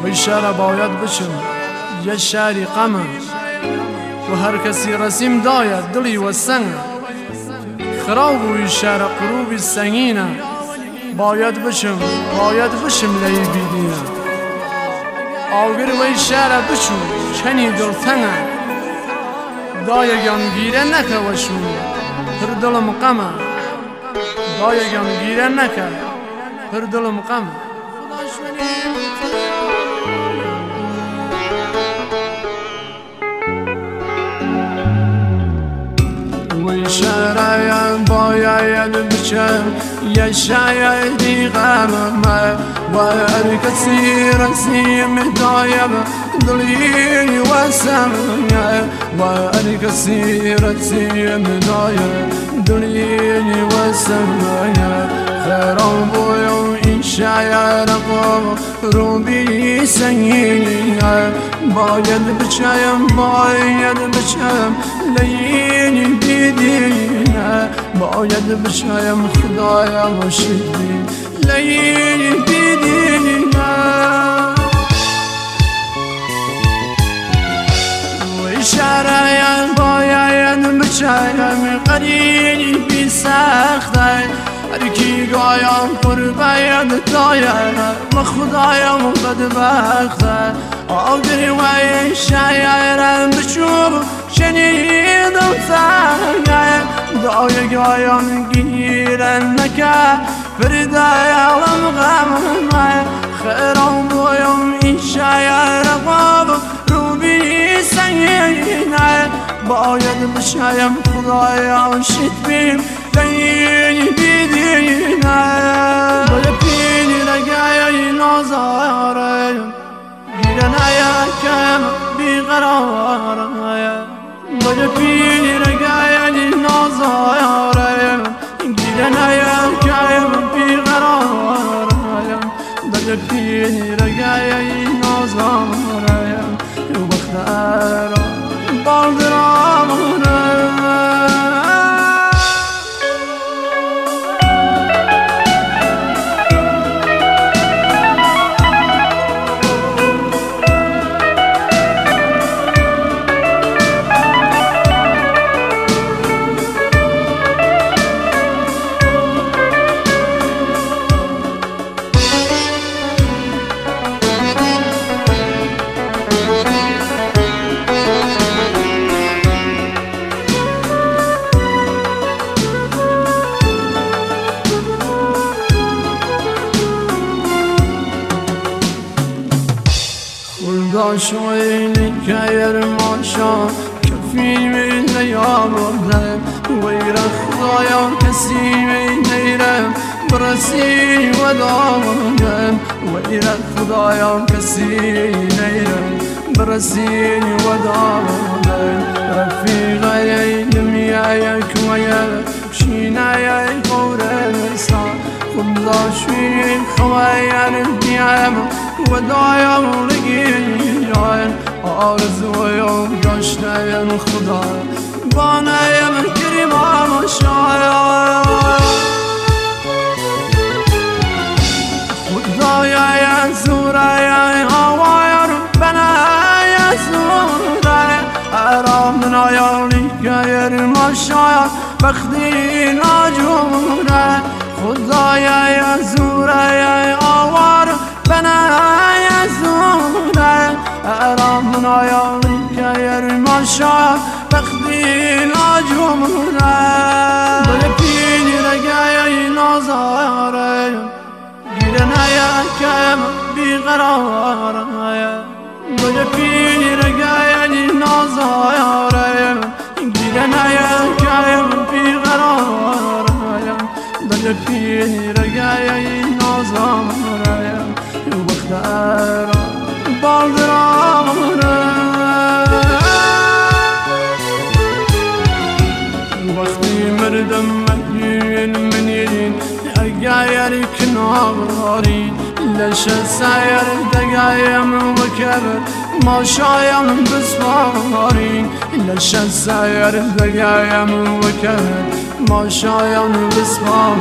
وی شهر باید بچم یه شهری غمه و هر کسی رسیم داید دلی و سنگ خراب وی شهر قروبی سنگینه باید بچم لی بیدینه آوگر وی شهر بچو چنی دلتنگه دایگان گیره نکه وشون پر دلم غمه دایگان گیره نکه پر دلم غمه وی شهر باید بچم یه شهری غمه و هر کسی رسیم دایم دلی و سنگه و هر کسی رسیم دایم دلی و سنگه خیران بویم این شهر روبی سنگینه باید بچم لینی بیدینه باید بچم خدایا شدی لینی بیدینه وی شهر باید بچم قرینی بی سخته هر کی گایم پر باید داید و خدایم بدبخته آگری وی شهرم بچوب شنیدم سنگه دایگایم گیرن نکه بردایالم غمه خیران بویم این شهر غاب روبی سنگینه باید بشایم خدایا شد بیم لینی بیدینه باید پینی رگای نازارم گیرن کم بیقرارم باید پینی رگای نازارم گیرن کم بیقرارم باید پینی رگای نازارم بختر بالدرام داشوینی که ماشا کفی می نیامردم ویر خدایا کسی می نیرم برسی و دامدم ویر خدایا کسی نیرم برسی و دامدم رفیقای دمیای کویا شینای قورستان خداشوین خواهر دیم و دایم لگیان آرزویم داشتم خدا بانایم کریمم شاید خدایا زورای هوایر بنای زورای ارام نایالی که ماشاید بختی ناجوره خدایا زورای آوار بنای زوره ارام نایالی که ماشا بختی ناجوره بله پینی رگای نازاره گیرن کم بیقراره بله پینی رگای نازاره گیرن کم بیقراره بله پینی رگای نازاره بختر بالدرام وقتی مردم منین اگر کناری لش سایر دقایم وكبر ما شایم بسوارين لش سایر دقایم وكبر ما شایم بسوارين